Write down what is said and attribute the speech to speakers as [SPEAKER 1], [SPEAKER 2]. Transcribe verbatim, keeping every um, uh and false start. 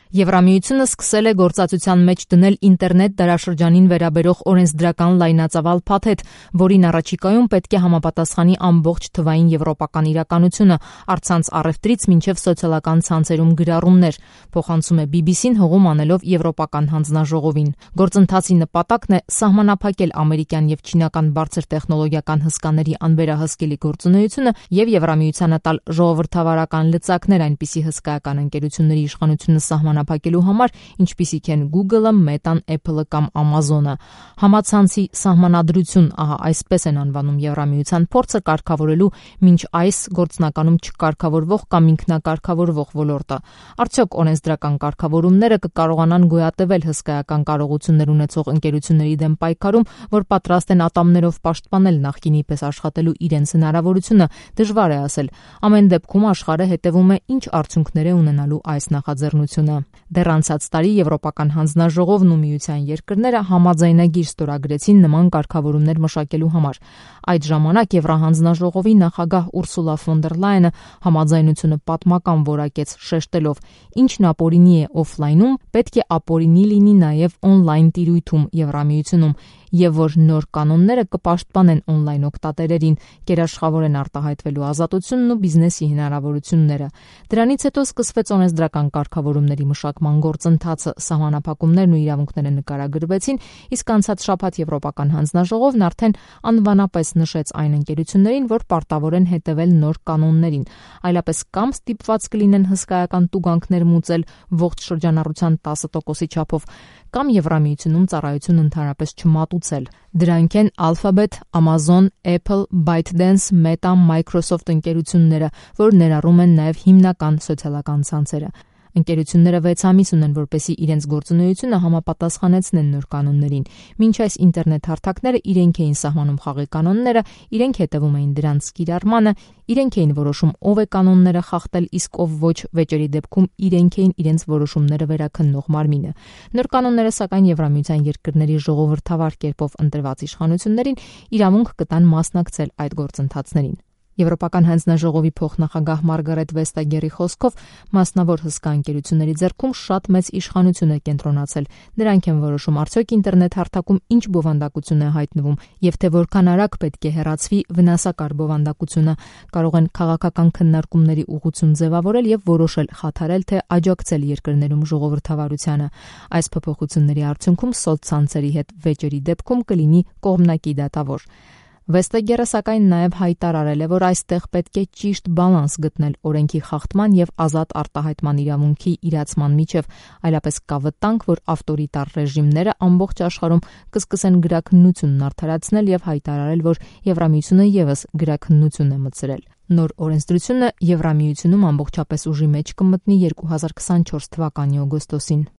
[SPEAKER 1] Եվրամիությունը սկսել է գործածության մեջ դնել ինտերնետ դարաշրջանին վերաբերող օրենսդրական լայնածավալ փաթեթ, որին առաջիկայում պետք է համապատասխանի ամբողջ թվային եվրոպական իրականությունը, առցանց առևտրից մինչև սոցիալական ցանցերում գրառումներ, փոխանցում է բի բի սին հողում անելով Եվրոպական հանձնաժողովին։ Գործընթացի նպատակն է սահմանափակել ամերիկյան և չինական բարձր տեխնոլոգիական հսկաների անվերահսկելի գործունեությունը և Եվրամիությանը տալ ժողովրդավարական լծակներ այնպիսի հսկայական ընկերությունների իշխանությունը սահմանափակելու համար, ինչպիսիք են Google-ը, Meta-ն, Apple-ը կամ Amazon-ը։ Համացանցի սահմանադրություն, ահա այսպես են անվանում Եվրամիության փորձը կարգավորելու մինչ այս գործնականում չկարգավորվող կամ ինքնակարգավորվող ոլորտը։ Արդյոք օրենսդրական կարգավորումները կկարողանան գոյատևել հսկայական կարողություններ ունեցող ընկերությունների դեմ պայքարում, որ պատրաստ են ատամներով պաշտպանել նախկինի պես աշխատելու իրենց հնարավորությունը, դժվար է ասել։ Ամեն դեպքում աշխարհը հետևում է ինչ արդյունքներ է ունենալու այս նախաձեռնությունը։ Դեռ անցած տարի Եվրոպական հանձնաժողովն ու Միության երկրները համաձայնագիր ստորագրեցին նման կարգավորումներ մշակելու համար։ Այդ ժամանակ Եվրահանձնաժողովի նախագահ Ուրսուլա ֆոն դեր Լայենը համաձայնությունը պատմական որակեց, շեշտելով. «Ինչն ապօրինի է օֆլայնում, պետք է ապօրինի լինի նաև օնլայն տիրույթում Եվրամիությունում, և որ նոր կանոնները կպաշտպանեն օնլայն օգտատերերին, կերաշխավորեն արտահայտվելու ազատությունն ու բիզնեսի հնարավորությունները»։ Դրանից հետո սկսվեց օրենսդրական կարգավորումների մշակման գործընթացը, սահմանափակումներն ու իրավունքները նկարագրվեցին, իսկ անցած շաբաթ Եվրոպական հանձնաժողովն արդեն անվանապես նշեց այն ընկերություններին, որ պարտավոր են հետևել նոր կանոններին, այլապես կամ ստիպված կլինեն հսկայական տուգանքներ մուծել ողջ շրջանառության տասը տոկոսի չափով, կամ Եվրամիությունում ծառայություն ընդհանրապես չմատուցել։ Դրանք են Alphabet, Amazon, Apple, ByteDance, Meta, Microsoft ընկերությունները, որ ներառում են նաև հիմնական սոցիալական ցանցերը։ Ընկերությունները վեց ամիս ունեն, որպեսզի իրենց գործունեությունը համապատասխանեցնեն նոր կանոններին։ Մինչ այս ինտերնետ հարթակները իրենք էին սահմանում խաղի կանոնները, իրենք հետևում էին դրանց կիրառմանը, իրենք էին որոշում ով է կանոնները խախտել, իսկ ով ոչ, վեճերի դեպքում իրենք էին իրենց որոշումները վերաքննող մարմինը։ Նոր կանոնները սակայն Եվրամիության երկրների ժողովրդավար կերպով ընտրված իշխանություններին իրավունք կտան մասնակցել այդ գործընթացներին։ Եվրոպական հանձնաժողովի փոխնախագահ Մարգարետ Վեստագերի խոսքով մասնավոր հսկա ընկերությունների ձեռքում շատ մեծ իշխանություն է կենտրոնացել։ Նրանք են որոշում արդյոք ինտերնետ հարթակում ինչ բովանդակություն է հայտնվում և թե որքան արագ պետք է հեռացվի վնասակար բովանդակությունը, կարող են քաղաքական քննարկումների ուղղություն ձևավորել և որոշել խաթարել թե աջակցել երկրներում ժողովրդավարությանը։ Այս փոփոխությունների արդյունքում սոցցանցերի հետ վեճերի դեպքում կլինի կողմնակի դատավոր։ Վեստագերը սակայն նաև հայտարարել է, որ այստեղ պետք է ճիշտ բալանս գտնել օրենքի խախտման և ազատ արտահայտման իրավունքի իրացման միջև, այլապես կա վտանգ, որ ավտորիտար ռեժիմները ամբողջ աշխարհում կսկսեն գրաքննությունն արդարացնել և հայտարարել, որ Եվրամիությունը ևս գրաքննություն է մտցրել։ Նոր օրենսդրությունը Եվրամիությունում ամբողջապես ուժի մեջ կմտնի երկու հազար քսանչորս թվականի օգոստոսին։